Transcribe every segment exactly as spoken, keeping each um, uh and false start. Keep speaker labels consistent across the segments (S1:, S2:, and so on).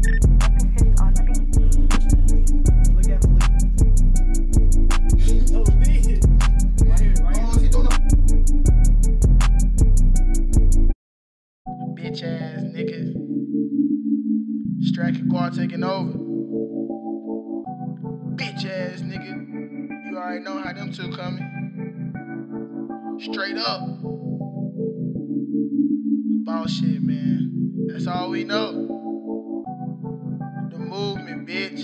S1: Emphasis on the beat.
S2: Look at Malik. Oh, beat. Right here, right here. Bitch ass niggas. Strack and Guard taking over. Bitch ass nigga. You already know how them two coming. Straight up. About shit, man. That's all we know. The movement, bitch.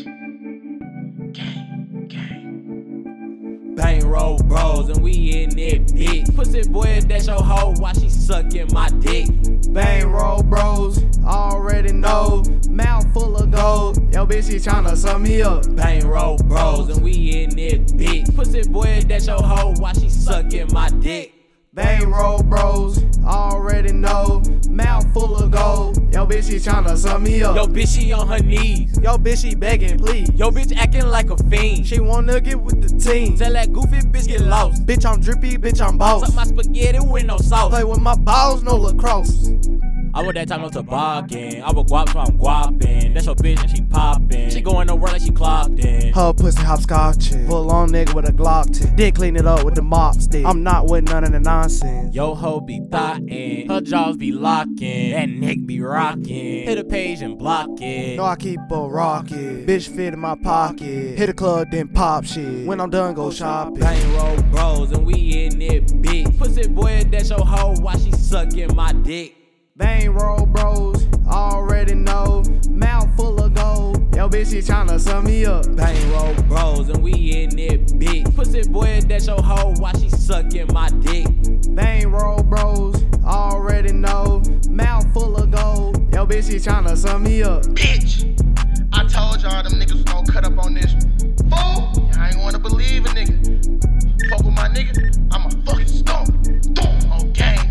S2: Gang, gang.
S3: Bang roll bros and we in it, bitch. Pussy boy, that's your hoe while she sucking my dick.
S2: Bang roll bros, already know. Mouth full of gold. Yo, bitch, she tryna sum me up.
S3: Bang roll bros and we in it, bitch. Pussy boy, that's your hoe while she sucking my dick.
S2: Bang roll bros, already know. Mouth full of gold. Yo, bitch, she tryna sum me up.
S3: Yo, bitch, she on her knees.
S2: Yo, bitch, she begging, please.
S3: Yo, bitch, acting like a fiend.
S2: She wanna get with the team.
S3: Tell that goofy bitch get lost.
S2: Bitch, I'm drippy, bitch, I'm boss.
S3: Suck my spaghetti with no sauce.
S2: Play with my balls, no lacrosse.
S3: I want that time no toboggan. I will guap, so I'm guapping. That's your bitch and she poppin'. She going to work like she clocked in.
S2: Her pussy hopscotchin'. Full on nigga with a Glock ten. Then clean it up with the mop stick. I'm not with none of the nonsense.
S3: Yo hoe be thottin', her jaws be lockin', that neck be rockin'. Hit a page and block it.
S2: No, I keep a rocket. Bitch fit in my pocket. Hit a club, then pop shit. When I'm done, go shopping.
S3: Bang roll bros and we in it, bitch. Pussy boy, that's your hoe while she sucking my dick.
S2: Bang roll bros, already know. Mouth full of gold. Yo, bitch, she tryna sum me up.
S3: Bang roll bros and we in it, bitch. Pussy boy, that's your hoe while she sucking my dick.
S2: Bang roll bros, already know. Mouth full of gold. Yo, bitch, she tryna sum me up. Bitch, I told y'all them niggas was gon' cut up on this. Fool, I ain't wanna believe a nigga. Fuck with my nigga, I'm a fucking stomp. On gang.